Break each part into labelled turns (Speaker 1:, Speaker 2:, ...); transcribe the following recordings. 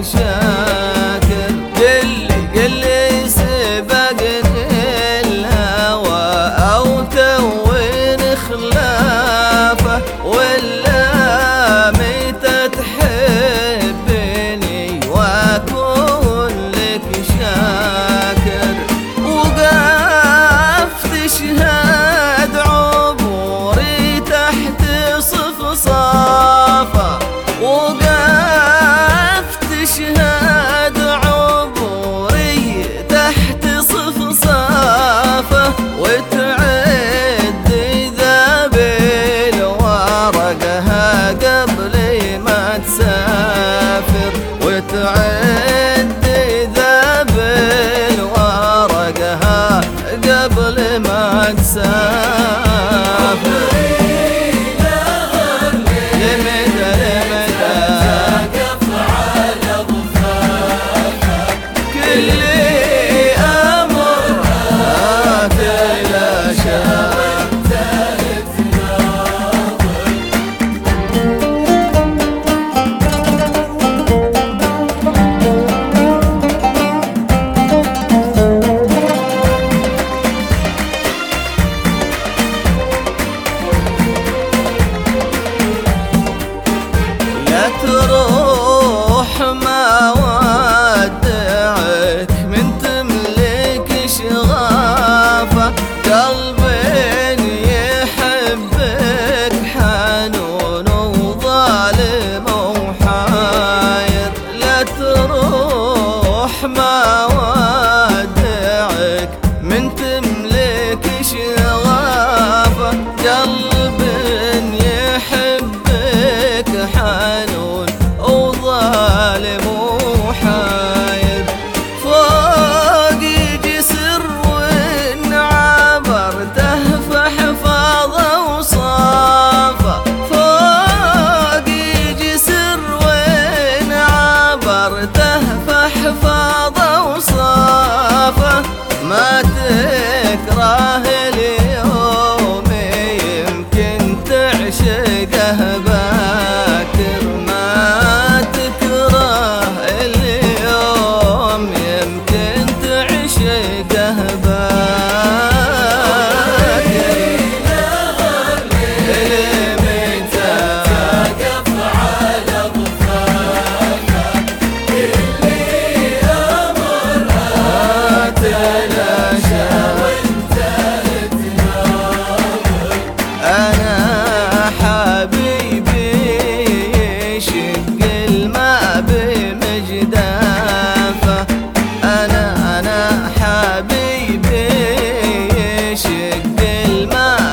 Speaker 1: شاكر. قلي سبقني الهوى أو توين خلافه، ولا متى تحبني وأكون لك شاكر. وقف تشهد عبوري تحت صفصافه، وقف تشهد عبوري تحت صفصافه، وتعد ذاب الورقها قبل ما تسافر، وتعد ذاب الورقها قبل ما تسافر. تروح ما ودعك من تملك شغافة، قلب يحبك حنون وظالم وحاير. لا تروح ما ودعك من تملك شغافة، قلب يحبك حنون وظالم وحاير. فوق جسر وعبرته فحفاظه وصافه، فوق جسر وعبرته فحفاظه وصافه. ما تكره اليوم يمكن تعشقه باكر، ما تكره اليوم يمكن تعشقه باكر. لمتى تقف على ضفافك، اللي أمر تلاشى وانت تناظر. أنا حبيبي يشق الماء بمجدافه، أنا حبيبي يشق الماء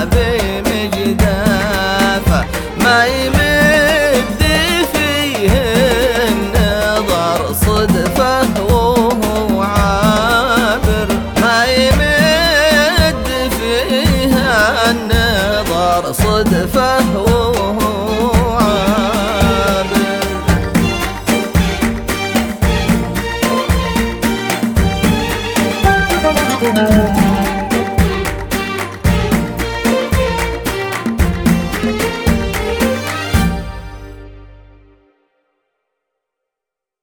Speaker 1: بمجدافه. ما يمد فيه النظر صدفه وهو عابر، ما يمد فيها النظر صدفه